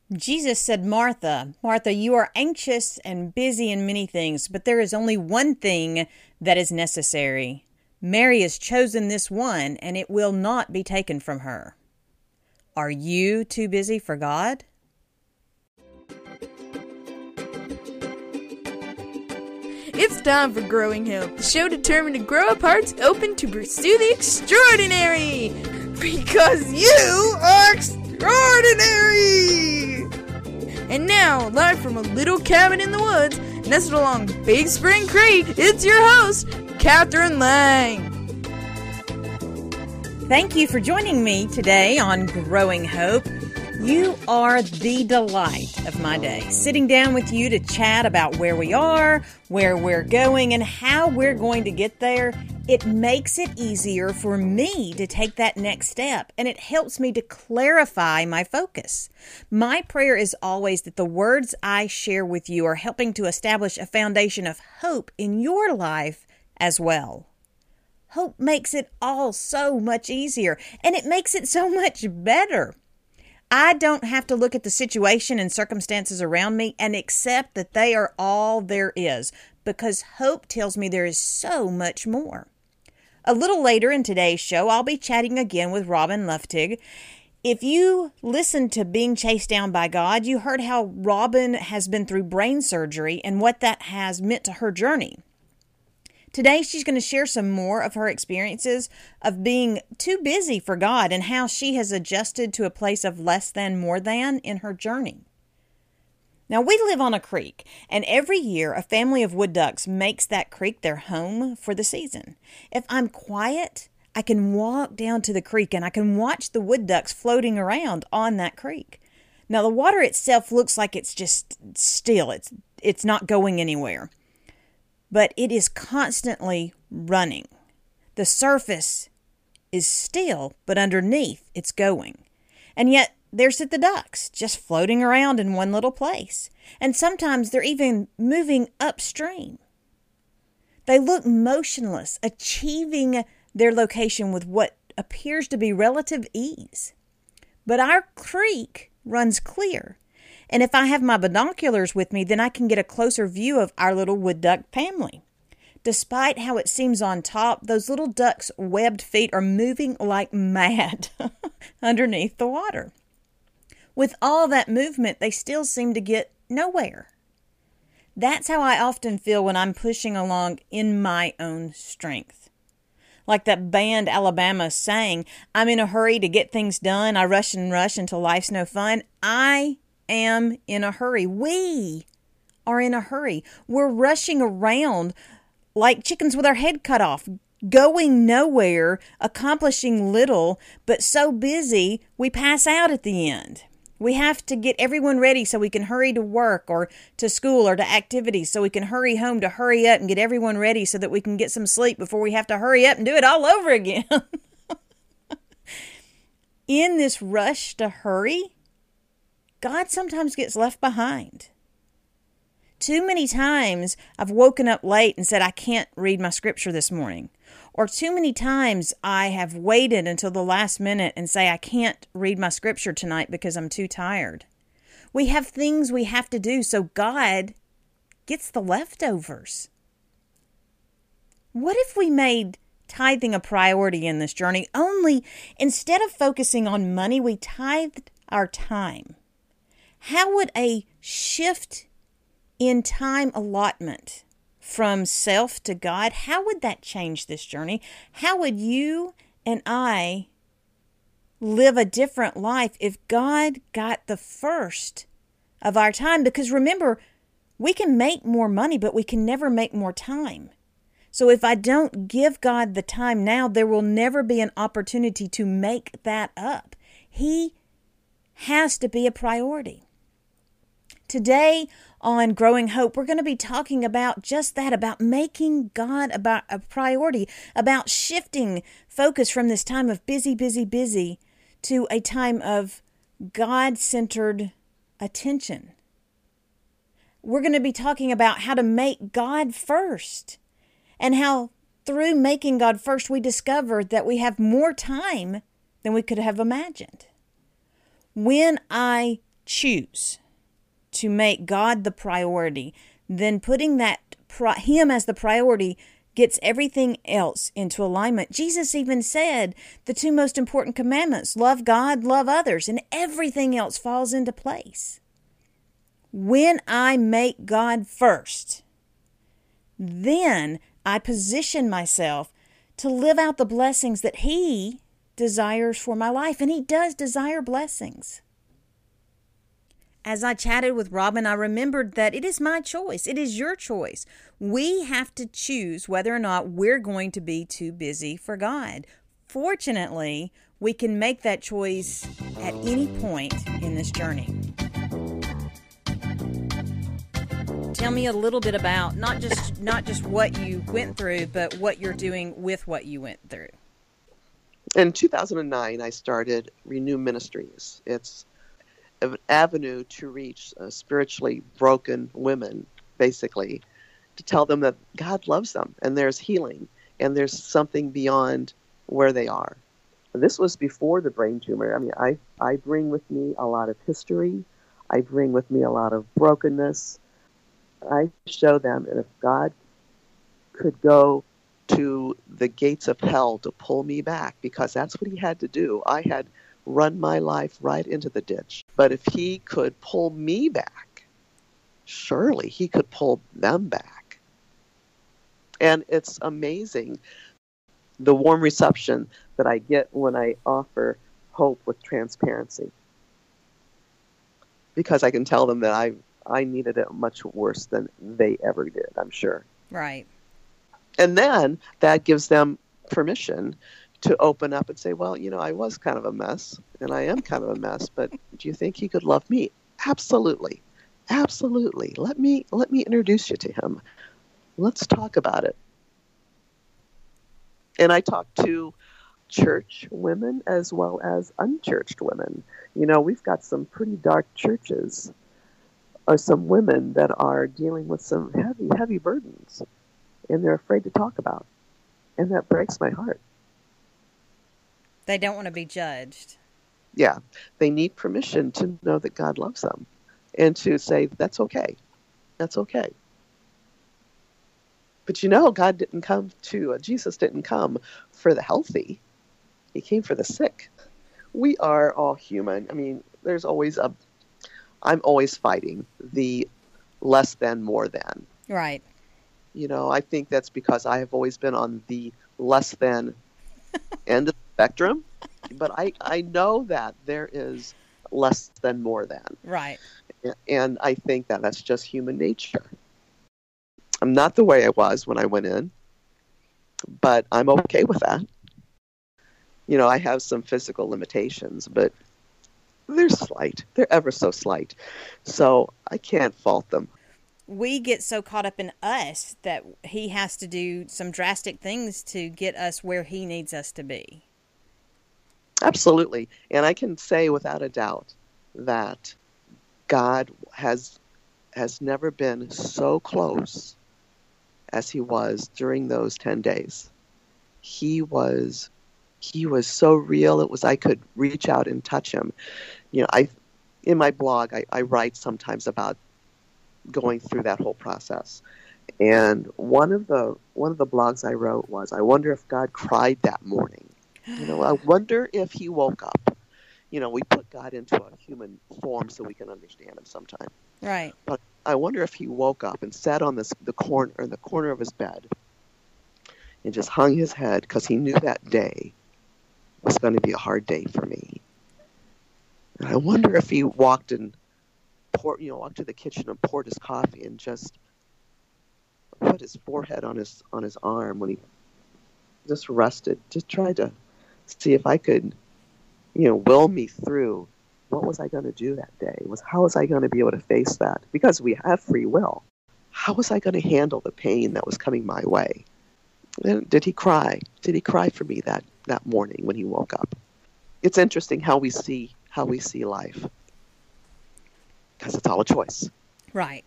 Jesus said, Martha, Martha, you are anxious and busy in many things, but there is only one thing that is necessary. Mary has chosen this one, and it will not be taken from her. Are you too busy for God? It's time for Growing Hope, the show determined to grow up hearts open to pursue the extraordinary. Because you are extraordinary! And now, live from a little cabin in the woods, nestled along Big Spring Creek, it's your host, Catherine Lang. Thank you for joining me today on Growing Hope. You are the delight of my day, sitting down with you to chat about where we are, where we're going, and how we're going to get there. It makes it easier for me to take that next step, and it helps me to clarify my focus. My prayer is always that the words I share with you are helping to establish a foundation of hope in your life as well. Hope makes it all so much easier, and it makes it so much better. I don't have to look at the situation and circumstances around me and accept that they are all there is, because hope tells me there is so much more. A little later in today's show, I'll be chatting again with Robin Luftig. If you listened to Being Chased Down by God, you heard how Robin has been through brain surgery and what that has meant to her journey. Today, she's going to share some more of her experiences of being too busy for God and how she has adjusted to a place of less than, more than in her journey. Now, we live on a creek, and every year a family of wood ducks makes that creek their home for the season. If I'm quiet, I can walk down to the creek and I can watch the wood ducks floating around on that creek. Now, the water itself looks like it's just still. It's not going anywhere. But it is constantly running. The surface is still, but underneath it's going. And yet there sit the ducks, just floating around in one little place. And sometimes they're even moving upstream. They look motionless, achieving their location with what appears to be relative ease. But our creek runs clear. And if I have my binoculars with me, then I can get a closer view of our little wood duck family. Despite how it seems on top, those little ducks' webbed feet are moving like mad underneath the water. With all that movement, they still seem to get nowhere. That's how I often feel when I'm pushing along in my own strength. Like that band Alabama sang, I'm in a hurry to get things done. I rush and rush until life's no fun. I am in a hurry. We are in a hurry. We're rushing around like chickens with our head cut off, going nowhere, accomplishing little, but so busy we pass out at the end. We have to get everyone ready so we can hurry to work or to school or to activities, so we can hurry home to hurry up and get everyone ready so that we can get some sleep before we have to hurry up and do it all over again. In this rush to hurry, God sometimes gets left behind. Too many times I've woken up late and said, I can't read my scripture this morning. Or too many times I have waited until the last minute and say, I can't read my scripture tonight because I'm too tired. We have things we have to do, so God gets the leftovers. What if we made tithing a priority in this journey? Only instead of focusing on money, we tithed our time. How would a shift in time allotment from self to God, how would that change this journey? How would you and I live a different life if God got the first of our time? Because remember, we can make more money, but we can never make more time. So if I don't give God the time now, there will never be an opportunity to make that up. He has to be a priority. Today on Growing Hope, we're going to be talking about just that, about making God about a priority, about shifting focus from this time of busy to a time of God-centered attention. We're going to be talking about how to make God first and how through making God first, we discovered that we have more time than we could have imagined. When I choose to make God the priority, then putting that Him as the priority gets everything else into alignment. Jesus even said the two most important commandments, love God, love others, and everything else falls into place. When I make God first, then I position myself to live out the blessings that He desires for my life, and He does desire blessings. As I chatted with Robin, I remembered that it is my choice. It is your choice. We have to choose whether or not we're going to be too busy for God. Fortunately, we can make that choice at any point in this journey. Tell me a little bit about not just what you went through, but what you're doing with what you went through. In 2009, I started Renew Ministries. It's an avenue to reach spiritually broken women, basically, to tell them that God loves them and there's healing and there's something beyond where they are. This was before the brain tumor. I mean, I bring with me a lot of history. I bring with me a lot of brokenness. I show them that if God could go to the gates of hell to pull me back, because that's what He had to do. I had run my life right into the ditch. But if He could pull me back, surely He could pull them back. And it's amazing the warm reception that I get when I offer hope with transparency. Because I can tell them that I needed it much worse than they ever did, I'm sure. Right. And then that gives them permission to open up and say, well, I was kind of a mess, and I am kind of a mess, but do you think He could love me? Absolutely. Absolutely. Let me introduce you to Him. Let's talk about it. And I talk to church women as well as unchurched women. We've got some pretty dark churches, or some women that are dealing with some heavy, heavy burdens, and they're afraid to talk about. And that breaks my heart. They don't want to be judged. Yeah. They need permission to know that God loves them and to say, that's okay. That's okay. But Jesus didn't come for the healthy. He came for the sick. We are all human. I mean, I'm always fighting the less than, more than. Right. I think that's because I have always been on the less than end of the spectrum. But I know that there is less than, more than. Right. And I think that that's just human nature. I'm not the way I was when I went in, but I'm okay with that. I have some physical limitations, but they're slight. They're ever so slight. So I can't fault them. We get so caught up in us that He has to do some drastic things to get us where He needs us to be. Absolutely. And I can say without a doubt that God has never been so close as He was during those 10 days. He was so real. It was, I could reach out and touch Him. In my blog, I write sometimes about going through that whole process. And one of the blogs I wrote was, I wonder if God cried that morning. I wonder if He woke up. We put God into a human form so we can understand Him sometimes. Right. But I wonder if He woke up and sat on the corner of His bed and just hung His head, because He knew that day was going to be a hard day for me. And I wonder if He walked to the kitchen and poured His coffee and just put His forehead on his arm when He just rested, just tried to see if I could, will me through. What was I going to do that day? How was I going to be able to face that? Because we have free will. How was I going to handle the pain that was coming my way? And did He cry? Did He cry for me that morning when He woke up? It's interesting how we see life, because it's all a choice. Right.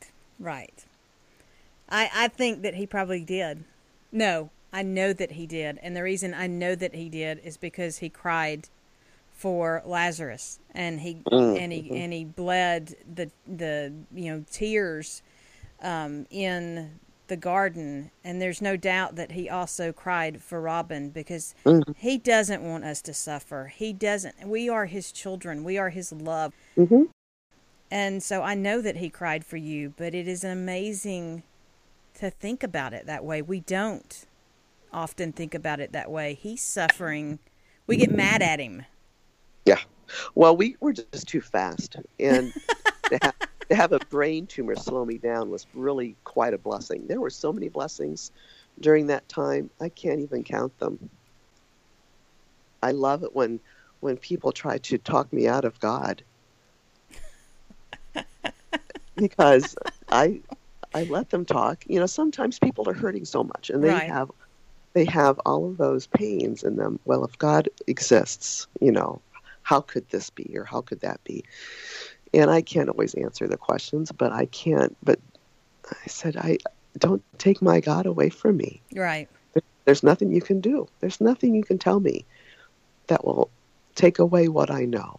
I think that He probably did. No, I know that He did. And the reason I know that He did is because He cried for Lazarus, and he bled the tears in the garden, and there's no doubt that he also cried for Robin, because he doesn't want us to suffer. He doesn't. We are his children. We are his love. Mm-hmm. And so I know that he cried for you, but it is amazing to think about it that way. We don't often think about it that way. He's suffering. We get mad at him. Yeah. Well, we were just too fast. And to have a brain tumor slow me down was really quite a blessing. There were so many blessings during that time. I can't even count them. I love it when people try to talk me out of God. Because I let them talk. Sometimes people are hurting so much, and they have all of those pains in them. Well, if God exists, how could this be, or how could that be? And I can't always answer the questions, but I can't. But I said, I don't take my God away from me. Right. There's nothing you can do. There's nothing you can tell me that will take away what I know.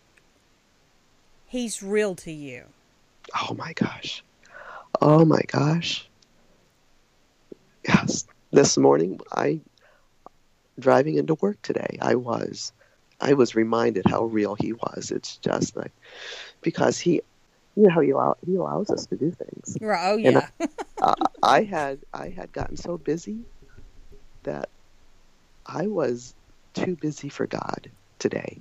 He's real to you. Oh my gosh. Oh my gosh. Yes. This morning, driving into work today, I was reminded how real he was. It's just like, because he allows us to do things. Oh yeah. And I had gotten so busy that I was too busy for God today.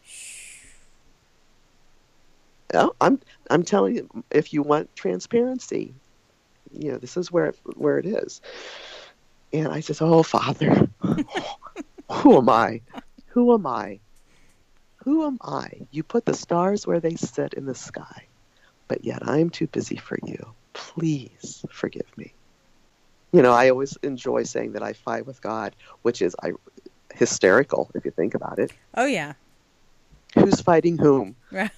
I'm telling you, if you want transparency, this is where it is. And I says, "Oh, Father, who am I? Who am I? Who am I? You put the stars where they sit in the sky, but yet I'm too busy for you. Please forgive me." I always enjoy saying that I fight with God, which is hysterical if you think about it. Oh yeah. Who's fighting whom? Right.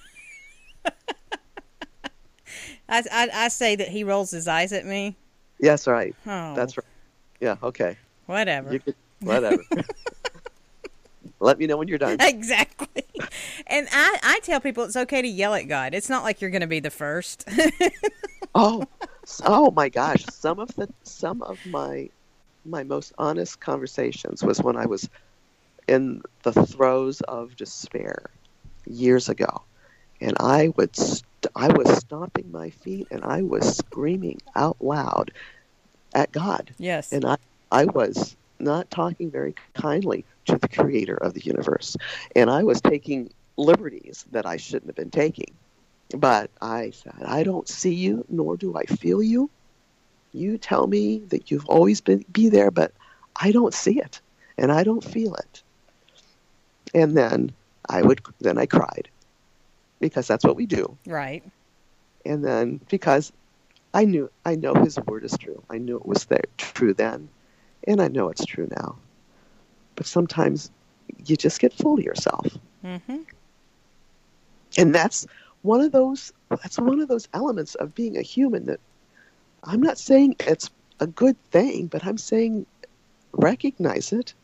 I say that he rolls his eyes at me. Yes, right. Oh. That's right. Yeah, okay. Whatever. Whatever. Let me know when you're done. Exactly. And I tell people it's okay to yell at God. It's not like you're going to be the first. Oh my gosh. Some of my most honest conversations was when I was in the throes of despair years ago. And I was stomping my feet and I was screaming out loud at God. Yes. And I was not talking very kindly to the creator of the universe. And I was taking liberties that I shouldn't have been taking. But I said, I don't see you, nor do I feel you. You tell me that you've always be there, but I don't see it and I don't feel it. And then I cried, because that's what we do. Right. And then because I know his word is true. I knew it was true then, and I know it's true now. But sometimes you just get full of yourself. Mm-hmm. And that's one of those elements of being a human, that I'm not saying it's a good thing, but I'm saying recognize it.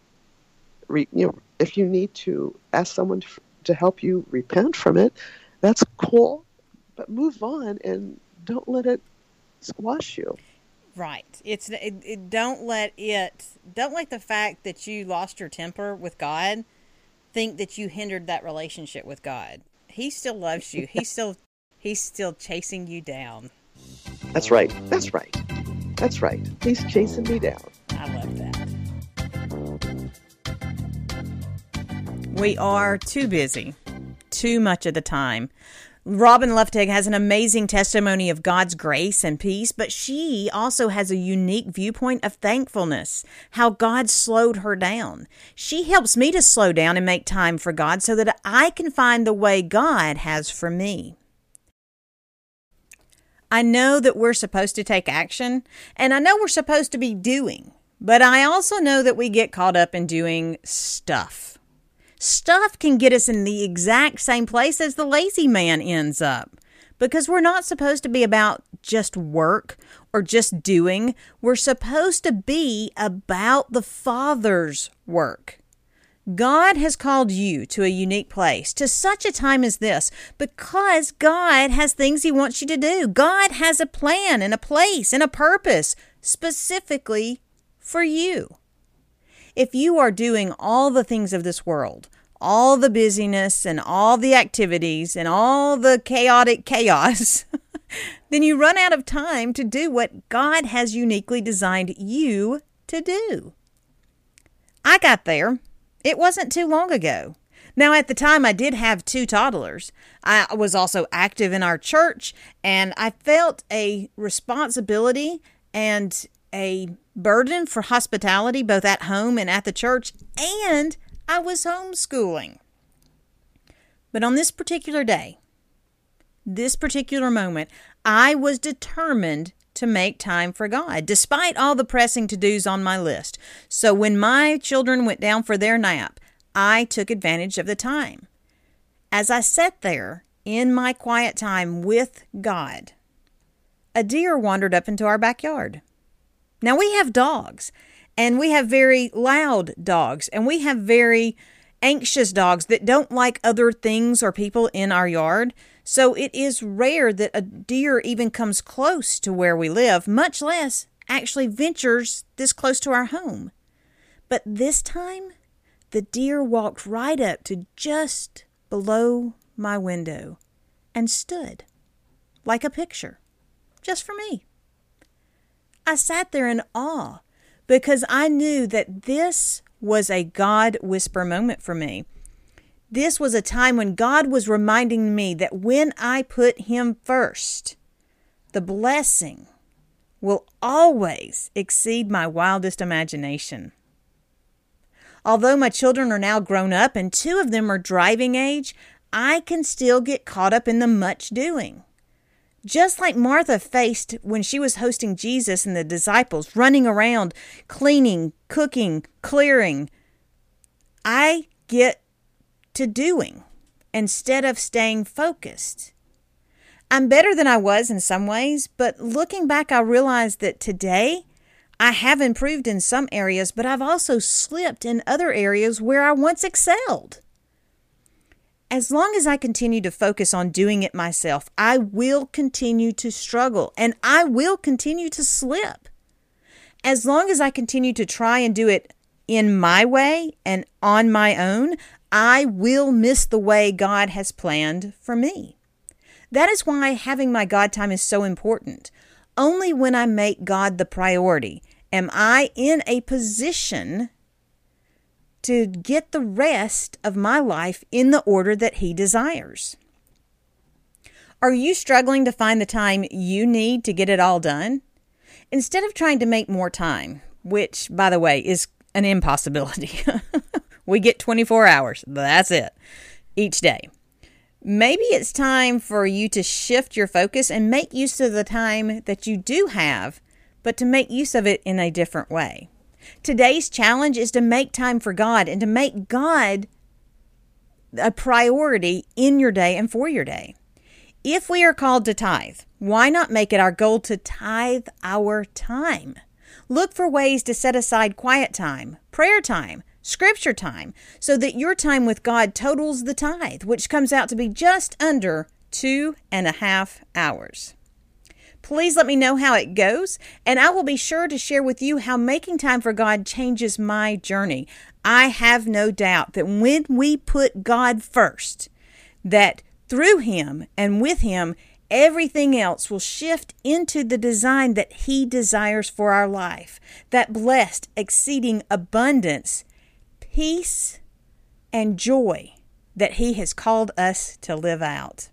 If you need to ask someone to help you repent from it, that's cool, but move on and don't let it squash you. Right. Don't let the fact that you lost your temper with God think that you hindered that relationship with God. He still loves you. He's still chasing you down. That's right. That's right. That's right. He's chasing me down. I love that. We are too busy, too much of the time. Robin Luftig has an amazing testimony of God's grace and peace, but she also has a unique viewpoint of thankfulness, how God slowed her down. She helps me to slow down and make time for God so that I can find the way God has for me. I know that we're supposed to take action, and I know we're supposed to be doing, but I also know that we get caught up in doing stuff. Stuff can get us in the exact same place as the lazy man ends up, because we're not supposed to be about just work or just doing. We're supposed to be about the Father's work. God has called you to a unique place, to such a time as this, because God has things He wants you to do. God has a plan and a place and a purpose specifically for you. If you are doing all the things of this world, all the busyness and all the activities and all the chaotic chaos, then you run out of time to do what God has uniquely designed you to do. I got there. It wasn't too long ago. Now, at the time, I did have 2 toddlers. I was also active in our church, and I felt a responsibility and a burden for hospitality, both at home and at the church, and I was homeschooling. But on this particular day, this particular moment, I was determined to make time for God, despite all the pressing to-dos on my list. So when my children went down for their nap, I took advantage of the time. As I sat there in my quiet time with God, a deer wandered up into our backyard. Now, we have dogs, and we have very loud dogs, and we have very anxious dogs that don't like other things or people in our yard. So it is rare that a deer even comes close to where we live, much less actually ventures this close to our home. But this time, the deer walked right up to just below my window and stood like a picture, just for me. I sat there in awe because I knew that this was a God whisper moment for me. This was a time when God was reminding me that when I put Him first, the blessing will always exceed my wildest imagination. Although my children are now grown up and 2 of them are driving age, I can still get caught up in the much doing. Just like Martha faced when she was hosting Jesus and the disciples, running around, cleaning, cooking, clearing, I get to doing instead of staying focused. I'm better than I was in some ways, but looking back, I realized that today I have improved in some areas, but I've also slipped in other areas where I once excelled. As long as I continue to focus on doing it myself, I will continue to struggle and I will continue to slip. As long as I continue to try and do it in my way and on my own, I will miss the way God has planned for me. That is why having my God time is so important. Only when I make God the priority am I in a position to get the rest of my life in the order that He desires. Are you struggling to find the time you need to get it all done? Instead of trying to make more time, which, by the way, is an impossibility. We get 24 hours. That's it. Each day. Maybe it's time for you to shift your focus and make use of the time that you do have, but to make use of it in a different way. Today's challenge is to make time for God and to make God a priority in your day and for your day. If we are called to tithe, why not make it our goal to tithe our time? Look for ways to set aside quiet time, prayer time, scripture time, so that your time with God totals the tithe, which comes out to be just under 2.5 hours. Please let me know how it goes, and I will be sure to share with you how making time for God changes my journey. I have no doubt that when we put God first, that through Him and with Him, everything else will shift into the design that He desires for our life. That blessed, exceeding abundance, peace, and joy that He has called us to live out.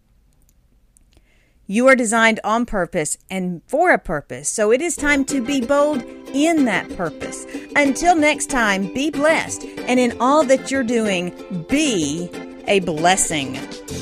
You are designed on purpose and for a purpose, so it is time to be bold in that purpose. Until next time, be blessed, and in all that you're doing, be a blessing.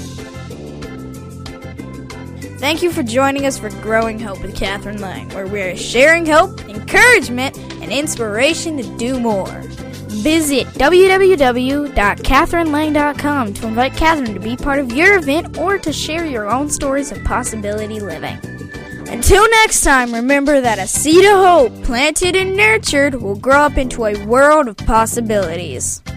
Thank you for joining us for Growing Hope with Catherine Lang, where we are sharing hope, encouragement, and inspiration to do more. Visit www.catherinelang.com to invite Catherine to be part of your event or to share your own stories of possibility living. Until next time, remember that a seed of hope planted and nurtured will grow up into a world of possibilities.